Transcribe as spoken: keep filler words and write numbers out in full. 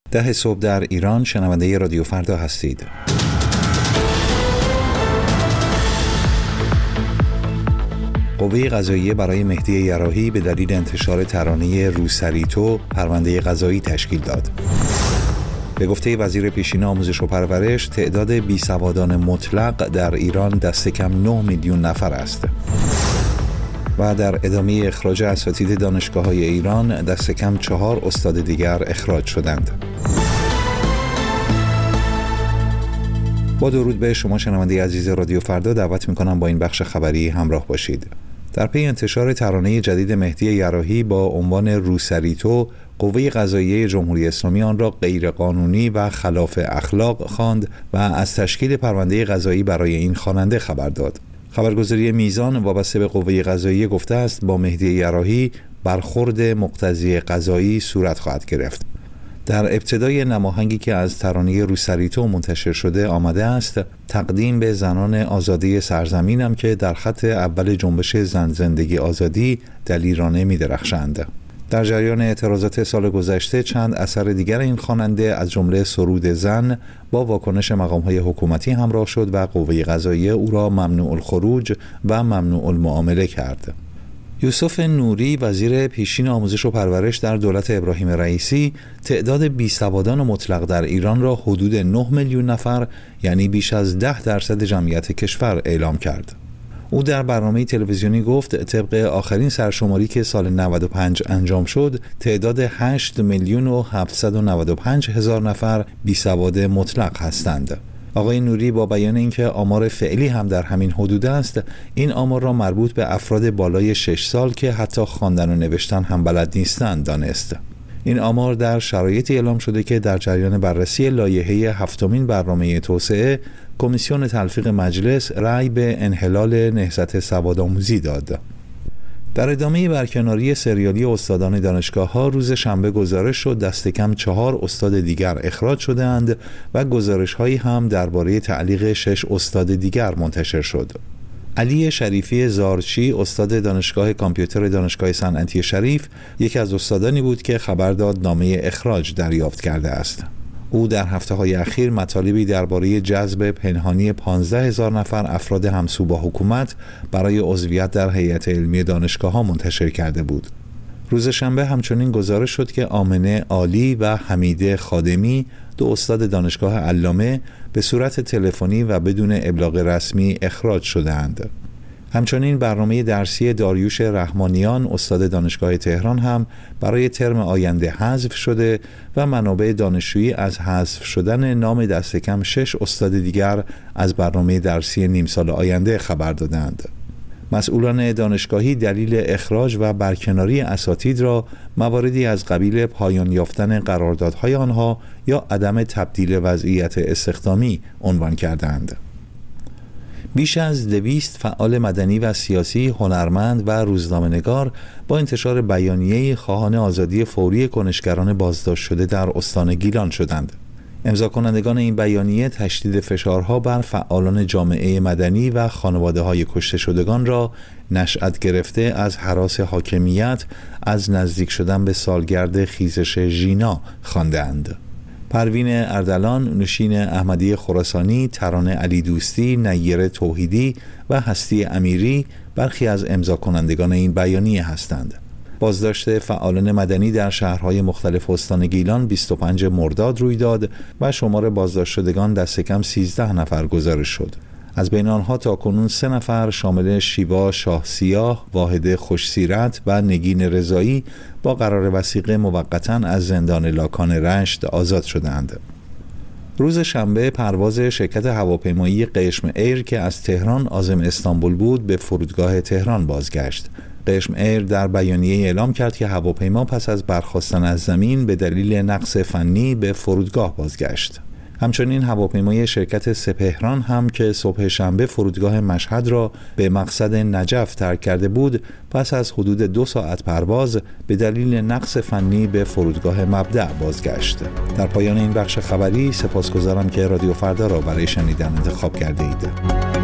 ده صبح در ایران، شنونده رادیو فردا هستید. قوه قضاییه برای مهدی یراحی به دلیل انتشار ترانه روسریتو پرونده قضایی تشکیل داد. به گفته وزیر پیشین آموزش و پرورش، تعداد بیسوادان مطلق در ایران دست کم نه میلیون نفر است. و در ادامه اخراج اساتید دانشگاه‌های ایران، دست کم چهار استاد دیگر اخراج شدند. با درود به شما شنونده عزیز رادیو فردا، دعوت می‌کنم با این بخش خبری همراه باشید. در پی انتشار ترانه جدید مهدی یراحی با عنوان روسریتو، قوه قضاییه جمهوری اسلامی آن را غیرقانونی و خلاف اخلاق خواند و از تشکیل پرونده قضایی برای این خواننده خبر داد. خبرگزاری میزان وابسته به قوه قضاییه گفته است با مهدی یراحی برخورد مقتضی قضایی صورت خواهد گرفت. در ابتدای نماهنگی که از ترانه روسریتو منتشر شده آمده است: تقدیم به زنان آزادی سرزمینم که در خط اول جنبش زن زندگی آزادی دلیرانه می درخشند. در جریان اعتراضات سال گذشته چند اثر دیگر این خواننده از جمله سرود زن با واکنش مقام‌های حکومتی همراه شد و قوه قضاییه او را ممنوع الخروج و ممنوع المعامله کرد. یوسف نوری، وزیر پیشین آموزش و پرورش در دولت ابراهیم رئیسی، تعداد بیسوادان مطلق در ایران را حدود نه میلیون نفر، یعنی بیش از ده درصد جمعیت کشور اعلام کرد. او در برنامه تلویزیونی گفت طبق آخرین سرشماری که سال نود و پنج انجام شد، تعداد هشت میلیون و هفتصد و نود و پنج هزار نفر بیسواد مطلق هستند. آقای نوری با بیان اینکه آمار فعلی هم در همین حدود است، این آمار را مربوط به افراد بالای شش سال که حتی خواندن و نوشتن هم بلد نیستند دانست. این آمار در شرایطی اعلام شده که در جریان بررسی لایحه هفتمین برنامه توسعه، کمیسیون تلفیق مجلس رأی به انحلال نهضت سوادآموزی داد. در ادامه برکناری سریالی استادان دانشگاه‌ها، روز شنبه گزارش شد دست کم چهار استاد دیگر اخراج شده‌اند و گزارش‌هایی هم درباره تعلیق شش استاد دیگر منتشر شد. علی شریفی زارچی، استاد دانشگاه کامپیوتر دانشگاه صنعتی شریف، یکی از استادانی بود که خبر داد نامه اخراج دریافت کرده است. او در هفته‌های اخیر مطالبی درباره جذب پنهانی پانزده هزار نفر افراد همسو با حکومت برای عضویت در هیئت علمی دانشگاه‌ها منتشر کرده بود. روز شنبه همچنین گزارش شد که آمنه عالی و حمیده خادمی، دو استاد دانشگاه علامه، به صورت تلفنی و بدون ابلاغ رسمی اخراج شده‌اند. همچنین برنامه درسی داریوش رحمانیان، استاد دانشگاه تهران، هم برای ترم آینده حذف شده و منابع دانشجویی از حذف شدن نام دست کم شش استاد دیگر از برنامه درسی نیم سال آینده خبر دادند. مسئولان دانشگاهی دلیل اخراج و برکناری اساتید را مواردی از قبیل پایان یافتن قراردادهای آنها یا عدم تبدیل وضعیت استخدامی عنوان کردند. بیش از دویست فعال مدنی و سیاسی، هنرمند و روزنامه‌نگار با انتشار بیانیه‌ای خواهان آزادی فوری کنشگران بازداشت شده در استان گیلان شدند. امضا کنندگان این بیانیه تشدید فشارها بر فعالان جامعه مدنی و خانواده‌های کشته شدگان را نشأت گرفته از هراس حاکمیت از نزدیک شدن به سالگرد خیزش ژینا خواندند. پروین اردلان، نوشین احمدی خراسانی، ترانه علی دوستی، نیر توحیدی و هستی امیری برخی از امضا کنندگان این بیانیه هستند. بازداشت فعالان مدنی در شهرهای مختلف استان گیلان بیست و پنجم مرداد روی داد و شمار بازداشت شدگان دست کم سیزده نفر گزارش شد. از بین آنها تاکنون سه نفر شامل شیوا شاه سیاه، واحد خوشسیرت و نگین رضایی با قرار وثیقه موقتا از زندان لاکان رشت آزاد شدند. روز شنبه پرواز شرکت هواپیمایی قشم ایر که از تهران عازم استانبول بود به فرودگاه تهران بازگشت. قشم ایر در بیانیه اعلام کرد که هواپیما پس از برخاستن از زمین به دلیل نقص فنی به فرودگاه بازگشت. همچنین هواپیمای شرکت سپهران هم که صبح شنبه فرودگاه مشهد را به مقصد نجف ترک کرده بود، پس از حدود دو ساعت پرواز به دلیل نقص فنی به فرودگاه مبدأ بازگشت. در پایان این بخش خبری سپاسگزارم که رادیو فردا را برای شنیدن انتخاب کرده اید.